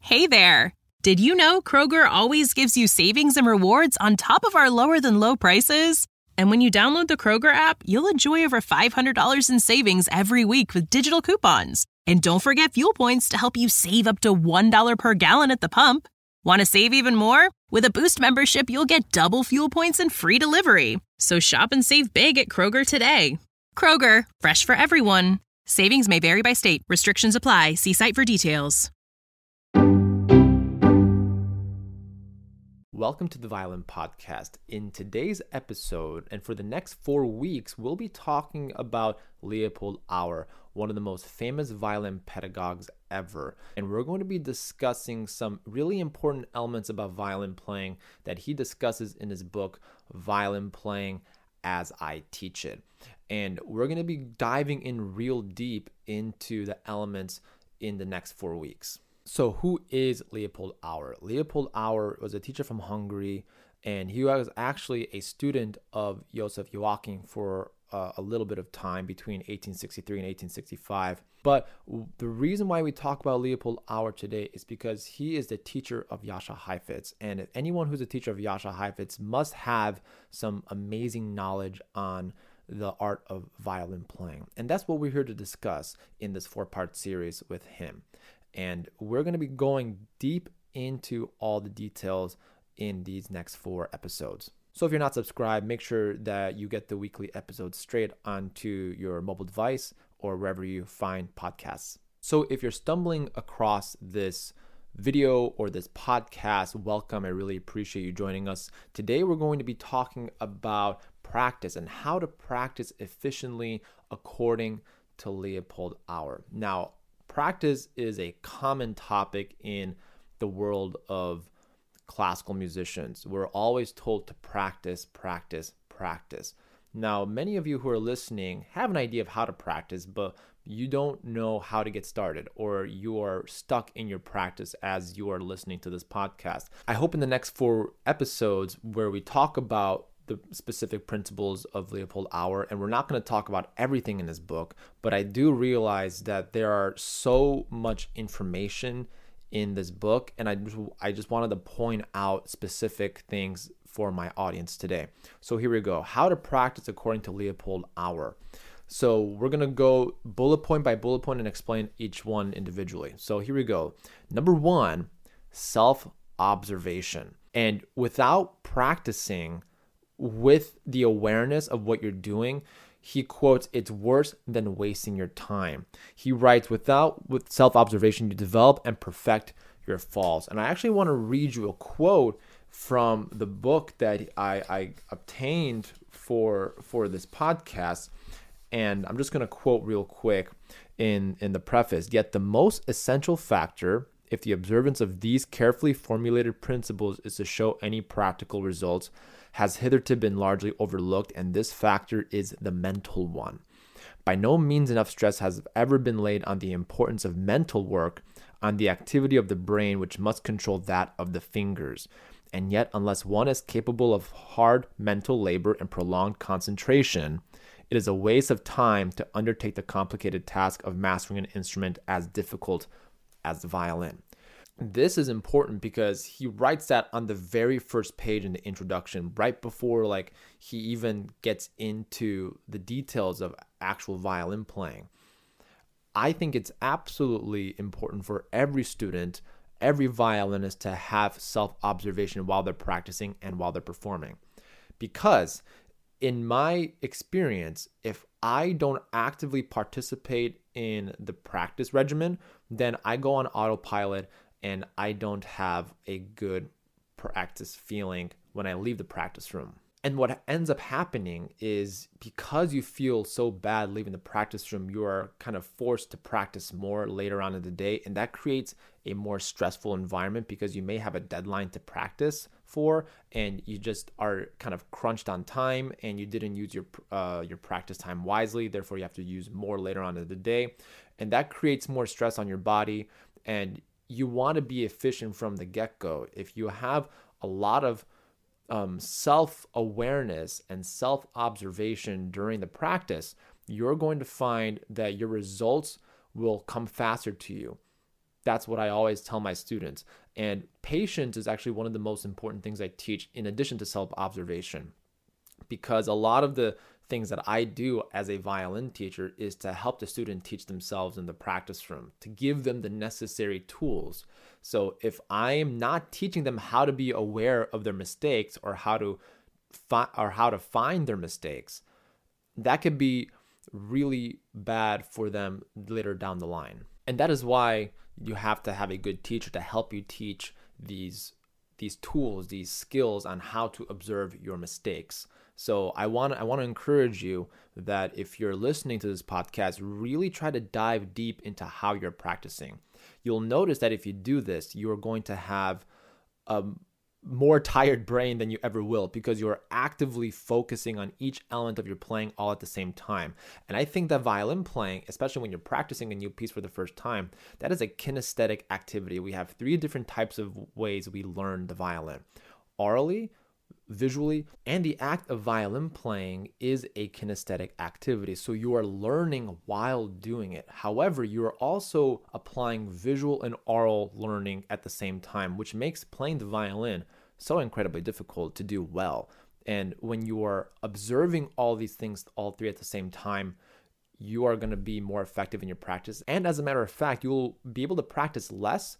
Hey there! Did you know Kroger always gives you savings and rewards on top of our lower-than-low prices? And when you download the Kroger app, you'll enjoy over $500 in savings every week with digital coupons. And don't forget fuel points to help you save up to $1 per gallon at the pump. Want to save even more? With a Boost membership, you'll get double fuel points and free delivery. So shop and save big at Kroger today. Kroger, fresh for everyone. Savings may vary by state. Restrictions apply. See site for details. Welcome to the Violin Podcast. In today's episode, and for the next 4 weeks, we'll be talking about Leopold Auer, one of the most famous violin pedagogues ever. And we're going to be discussing some really important elements about violin playing that he discusses in his book, Violin Playing as I Teach It. And we're going to be diving in real deep into the elements in the next 4 weeks. So who is Leopold Auer? Leopold Auer was a teacher from Hungary, and he was actually a student of Joseph Joachim for a little bit of time between 1863 and 1865. But the reason why we talk about Leopold Auer today is because he is the teacher of Jascha Heifetz. And if anyone who's a teacher of Jascha Heifetz must have some amazing knowledge on the art of violin playing. And that's what we're here to discuss in this 4-part series with him. And we're going to be going deep into all the details in these next 4 episodes. So if you're not subscribed, make sure that you get the weekly episodes straight onto your mobile device or wherever you find podcasts. So if you're stumbling across this video or this podcast, welcome. I really appreciate you joining us. Today we're going to be talking about practice and how to practice efficiently according to Leopold Auer. Now, practice is a common topic in the world of classical musicians. We're always told to practice, practice, practice. Now, many of you who are listening have an idea of how to practice, but you don't know how to get started, or you are stuck in your practice as you are listening to this podcast. I hope in the next 4 episodes where we talk about the specific principles of Leopold Auer, and we're not going to talk about everything in his book, but I do realize that there are so much information in this book, and I just wanted to point out specific things for my audience today. So here we go. How to practice according to Leopold Auer. So we're going to go bullet point by bullet point and explain each one individually. So here we go. Number 1, self-observation. And without practicing with the awareness of what you're doing, he quotes, "It's worse than wasting your time." He writes, with self-observation, you develop and perfect your falls. And I actually want to read you a quote from the book that I obtained for this podcast. And I'm just going to quote real quick in the preface. "Yet the most essential factor, if the observance of these carefully formulated principles is to show any practical results, has hitherto been largely overlooked, and this factor is the mental one. By no means enough stress has ever been laid on the importance of mental work, on the activity of the brain which must control that of the fingers. And yet, unless one is capable of hard mental labor and prolonged concentration, it is a waste of time to undertake the complicated task of mastering an instrument as difficult as the violin." This is important because he writes that on the very first page in the introduction, right before he even gets into the details of actual violin playing. I think it's absolutely important for every student, every violinist to have self-observation while they're practicing and while they're performing. Because in my experience, if I don't actively participate in the practice regimen, then I go on autopilot and I don't have a good practice feeling when I leave the practice room. And what ends up happening is, because you feel so bad leaving the practice room, you are kind of forced to practice more later on in the day. And that creates a more stressful environment because you may have a deadline to practice for, and you just are kind of crunched on time and you didn't use your practice time wisely. Therefore, you have to use more later on in the day. And that creates more stress on your body. And you want to be efficient from the get-go. If you have a lot of self-awareness and self-observation during the practice, you're going to find that your results will come faster to you. That's what I always tell my students. And patience is actually one of the most important things I teach in addition to self-observation, because a lot of the things that I do as a violin teacher is to help the student teach themselves in the practice room, to give them the necessary tools. So if I am not teaching them how to be aware of their mistakes or how to find their mistakes, that could be really bad for them later down the line. And that is why you have to have a good teacher to help you teach these tools, these skills on how to observe your mistakes. So I want to encourage you that if you're listening to this podcast, really try to dive deep into how you're practicing. You'll notice that if you do this, you're going to have a more tired brain than you ever will, because you're actively focusing on each element of your playing all at the same time. And I think that violin playing, especially when you're practicing a new piece for the first time, that is a kinesthetic activity. We have 3 different types of ways we learn the violin: orally, visually, and the act of violin playing is a kinesthetic activity. So you are learning while doing it. However, you are also applying visual and oral learning at the same time, which makes playing the violin so incredibly difficult to do well. And when you are observing all these things, all 3 at the same time, you are going to be more effective in your practice. And as a matter of fact, you'll be able to practice less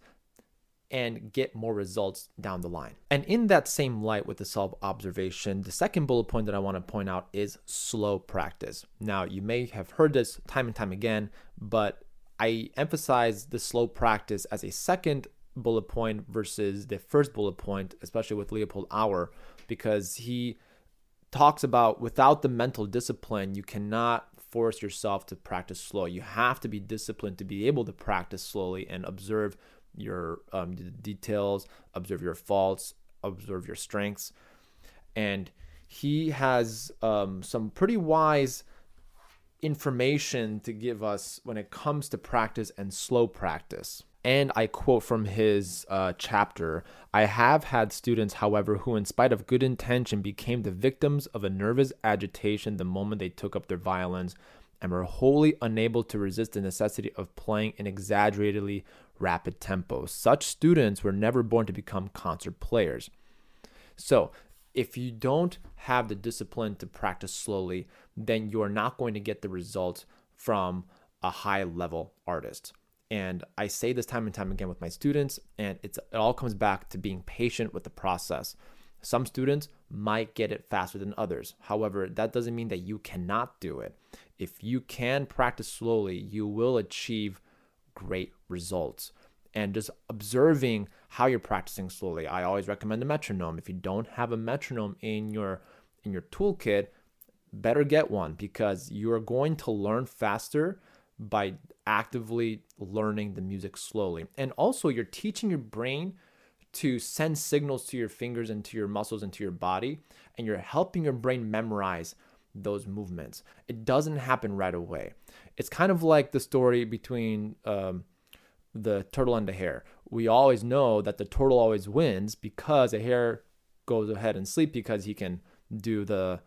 and get more results down the line. And in that same light with the self-observation, the second bullet point that I want to point out is slow practice. Now, you may have heard this time and time again, but I emphasize the slow practice as a second bullet point versus the first bullet point, especially with Leopold Auer, because he talks about without the mental discipline, you cannot force yourself to practice slow. You have to be disciplined to be able to practice slowly and observe your details, observe your faults, observe your strengths. And he has some pretty wise information to give us when it comes to practice and slow practice. And I quote from his chapter, "I have had students, however, who in spite of good intention became the victims of a nervous agitation the moment they took up their violins and were wholly unable to resist the necessity of playing in exaggeratedly rapid tempo. Such students were never born to become concert players." So if you don't have the discipline to practice slowly, then you're not going to get the results from a high level artist. And I say this time and time again with my students, and it all comes back to being patient with the process. Some students might get it faster than others. However, that doesn't mean that you cannot do it. If you can practice slowly, you will achieve great results. And just observing how you're practicing slowly. I always recommend a metronome. If you don't have a metronome in your toolkit, better get one, because you're going to learn faster by actively learning the music slowly. And also, you're teaching your brain to send signals to your fingers and to your muscles and to your body, and you're helping your brain memorize those movements. It doesn't happen right away. It's kind of like the story between the turtle and the hare. We always know that the turtle always wins because the hare goes ahead and sleep because he can do the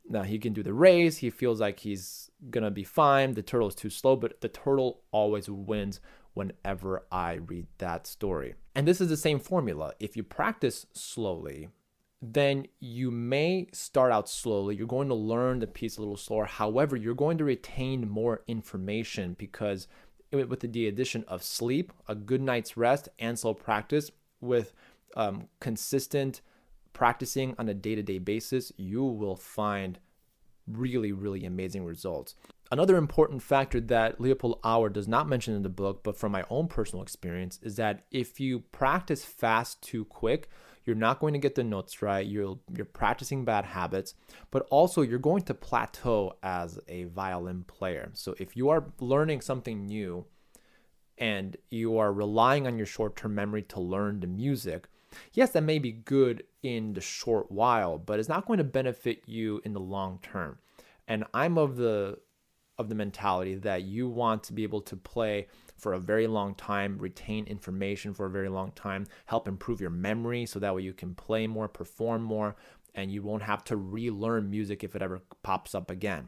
race. He feels like he's gonna be fine. The turtle is too slow, but the turtle always wins whenever I read that story. And this is the same formula. If you practice slowly, then you may start out slowly. You're going to learn the piece a little slower. However, you're going to retain more information because with the addition of sleep, a good night's rest, and slow practice with consistent practicing on a day-to-day basis, you will find really, really amazing results. Another important factor that Leopold Auer does not mention in the book, but from my own personal experience, is that if you practice fast too quick, you're not going to get the notes right. You're practicing bad habits, but also you're going to plateau as a violin player. So if you are learning something new and you are relying on your short-term memory to learn the music, yes, that may be good in the short while, but it's not going to benefit you in the long term. And I'm of the mentality that you want to be able to play for a very long time, retain information for a very long time, help improve your memory so that way you can play more, perform more, and you won't have to relearn music if it ever pops up again.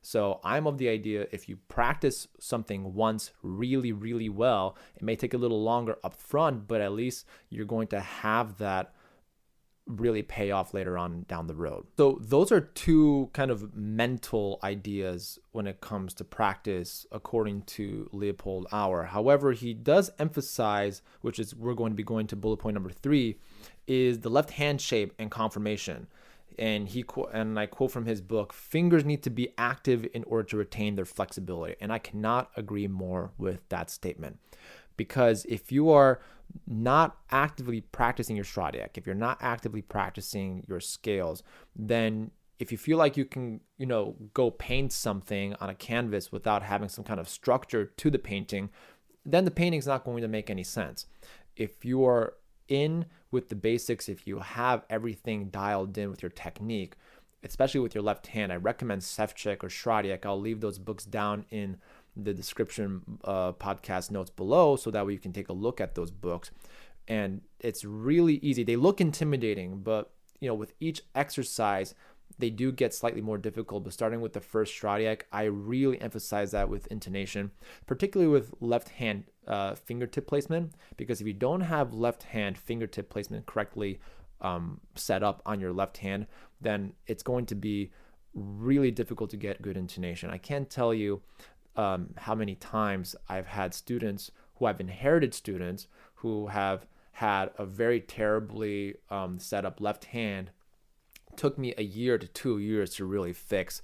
So I'm of the idea, if you practice something once really, really well, it may take a little longer up front, but at least you're going to have that really pay off later on down the road. So those are two kind of mental ideas when it comes to practice, according to Leopold Auer. However, he does emphasize, which is we're going to be going to bullet point number 3, is the left hand shape and conformation. And I quote from his book, fingers need to be active in order to retain their flexibility. And I cannot agree more with that statement. Because if you are not actively practicing your Stradiak, if you're not actively practicing your scales, then if you feel like you can, go paint something on a canvas without having some kind of structure to the painting, then the painting's not going to make any sense. If you are in with the basics, if you have everything dialed in with your technique, especially with your left hand, I recommend Ševčík or Stradiak. I'll leave those books down in the description podcast notes below, so that way you can take a look at those books. And it's really easy. They look intimidating, but with each exercise, they do get slightly more difficult. But starting with the first Stradiak, I really emphasize that with intonation, particularly with left hand fingertip placement, because if you don't have left hand fingertip placement correctly set up on your left hand, then it's going to be really difficult to get good intonation. I can't tell you how many times I've had students who I've inherited students who have had a very terribly set up left hand. Took me a year to 2 years to really fix,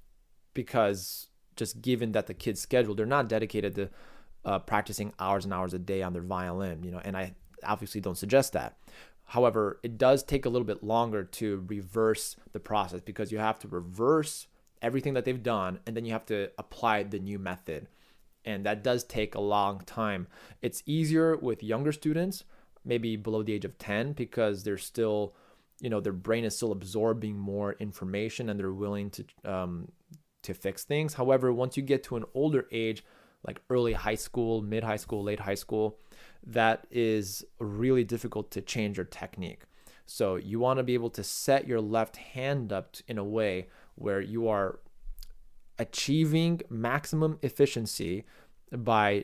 because just given that the kid's schedule, they're not dedicated to practicing hours and hours a day on their violin, and I obviously don't suggest that. However, it does take a little bit longer to reverse the process, because you have to reverse everything that they've done, and then you have to apply the new method. And that does take a long time. It's easier with younger students, maybe below the age of 10, because they're still, their brain is still absorbing more information and they're willing to fix things. However, once you get to an older age, like early high school, mid high school, late high school, that is really difficult to change your technique. So you want to be able to set your left hand up in a way where you are achieving maximum efficiency by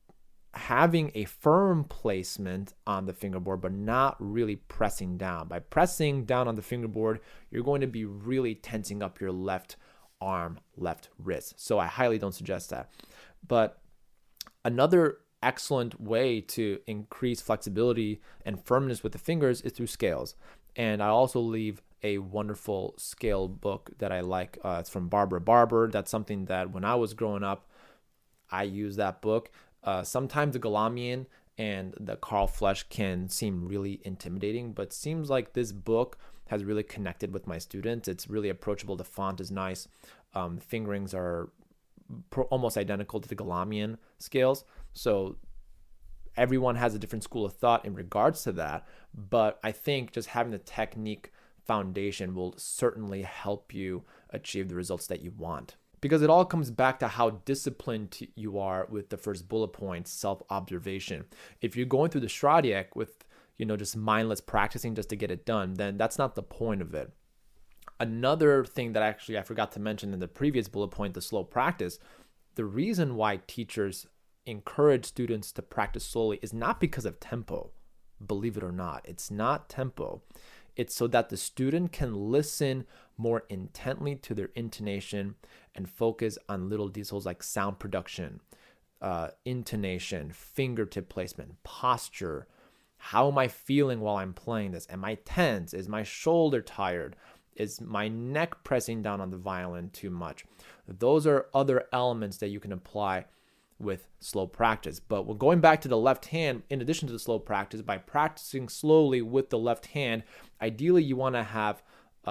having a firm placement on the fingerboard, but not really pressing down. By pressing down on the fingerboard, you're going to be really tensing up your left arm, left wrist. So I highly don't suggest that. But another excellent way to increase flexibility and firmness with the fingers is through scales. And I also leave a wonderful scale book that I like. It's from Barbara Barber. That's something that when I was growing up, I used that book. Sometimes the Galamian and the Karl Flesch can seem really intimidating, but seems like this book has really connected with my students. It's really approachable. The font is nice. Fingerings are almost identical to the Galamian scales. So everyone has a different school of thought in regards to that. But I think just having the technique foundation will certainly help you achieve the results that you want. Because it all comes back to how disciplined you are with the first bullet point, self-observation. If you're going through the Stradiak with, just mindless practicing just to get it done, then that's not the point of it. Another thing that actually I forgot to mention in the previous bullet point, the slow practice, the reason why teachers encourage students to practice slowly is not because of tempo. Believe it or not, it's not tempo. It's so that the student can listen more intently to their intonation and focus on little details like sound production, intonation, fingertip placement, posture. How am I feeling while I'm playing this? Am I tense? Is my shoulder tired? Is my neck pressing down on the violin too much? Those are other elements that you can apply with slow practice. But when going back to the left hand, in addition to the slow practice, by practicing slowly with the left hand, ideally you want to have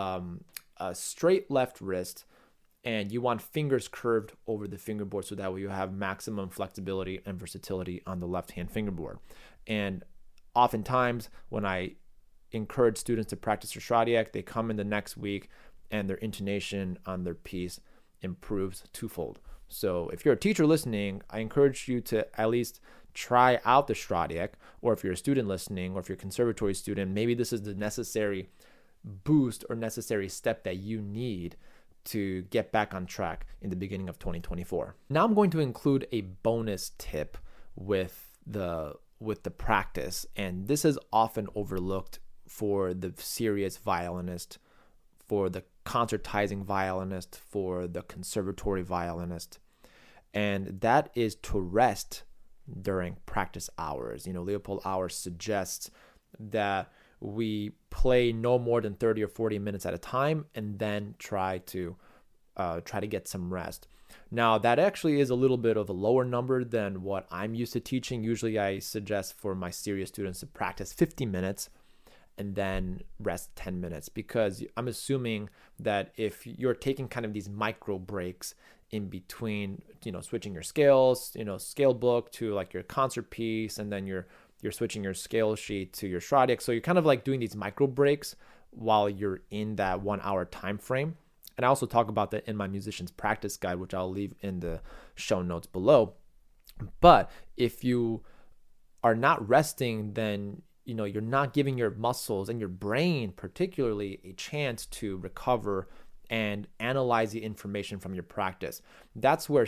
a straight left wrist, and you want fingers curved over the fingerboard, so that way you have maximum flexibility and versatility on the left hand fingerboard. And oftentimes when I encourage students to practice their Stradiak, they come in the next week and their intonation on their piece improves twofold. So if you're a teacher listening, I encourage you to at least try out the Stradiak, or if you're a student listening, or if you're a conservatory student, maybe this is the necessary boost or necessary step that you need to get back on track in the beginning of 2024. Now I'm going to include a bonus tip with the practice, and this is often overlooked for the serious violinist, for the concertizing violinist, for the conservatory violinist, and that is to rest during practice hours. Leopold Auer suggests that we play no more than 30 or 40 minutes at a time and then try to get some rest. Now, that actually is a little bit of a lower number than what I'm used to teaching. Usually I suggest for my serious students to practice 50 minutes and then rest 10 minutes, because I'm assuming that if you're taking kind of these micro breaks in between, switching your scales, scale book to like your concert piece, and then you're switching your scale sheet to your Stradic. So you're kind of like doing these micro breaks while you're in that 1 hour time frame. And I also talk about that in my musician's practice guide, which I'll leave in the show notes below. But if you are not resting, then you're not giving your muscles and your brain particularly a chance to recover and analyze the information from your practice. That's where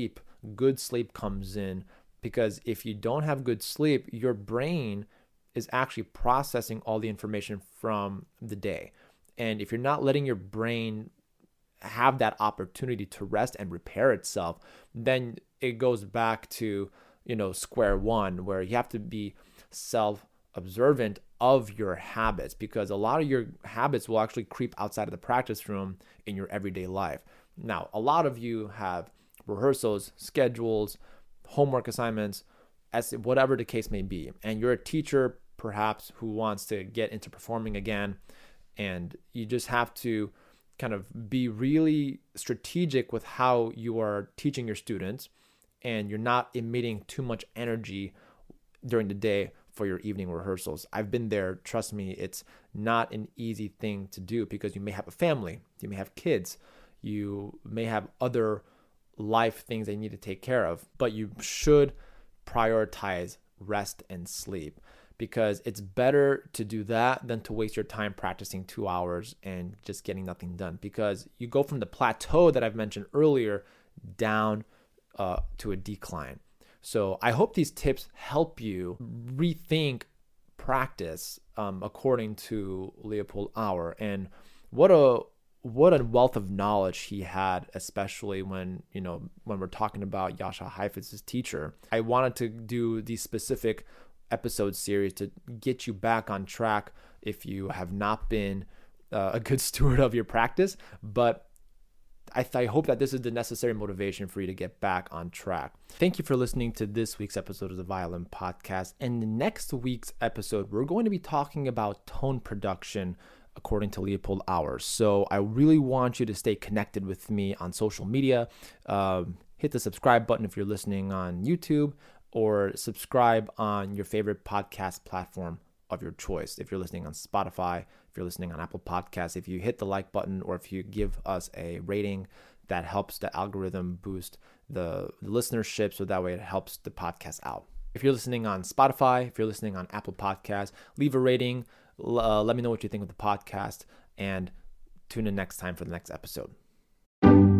good sleep comes in, because if you don't have good sleep, your brain is actually processing all the information from the day. And if you're not letting your brain have that opportunity to rest and repair itself, then it goes back to, square one, where you have to be self-observant of your habits, because a lot of your habits will actually creep outside of the practice room in your everyday life. Now, a lot of you have rehearsals, schedules, homework assignments, as whatever the case may be, and you're a teacher perhaps who wants to get into performing again, and you just have to kind of be really strategic with how you are teaching your students, and you're not emitting too much energy during the day for your evening rehearsals. I've been there. Trust me, it's not an easy thing to do, because you may have a family, you may have kids, you may have other life things that you need to take care of, but you should prioritize rest and sleep, because it's better to do that than to waste your time practicing 2 hours and just getting nothing done, because you go from the plateau that I've mentioned earlier down to a decline. So I hope these tips help you rethink practice according to Leopold Auer. And what a wealth of knowledge he had, especially when we're talking about Jascha Heifetz's teacher. I wanted to do these specific episode series to get you back on track if you have not been a good steward of your practice, but I hope that this is the necessary motivation for you to get back on track. Thank you for listening to this week's episode of the Violin Podcast. And the next week's episode, we're going to be talking about tone production according to Leopold Auer. So I really want you to stay connected with me on social media. Hit the subscribe button if you're listening on YouTube, or subscribe on your favorite podcast platform of your choice. If you're listening on Spotify, if you're listening on Apple Podcasts, if you hit the like button, or if you give us a rating, that helps the algorithm boost the listenership, so that way it helps the podcast out. If you're listening on Spotify, if you're listening on Apple Podcasts, leave a rating. Let me know what you think of the podcast, and tune in next time for the next episode.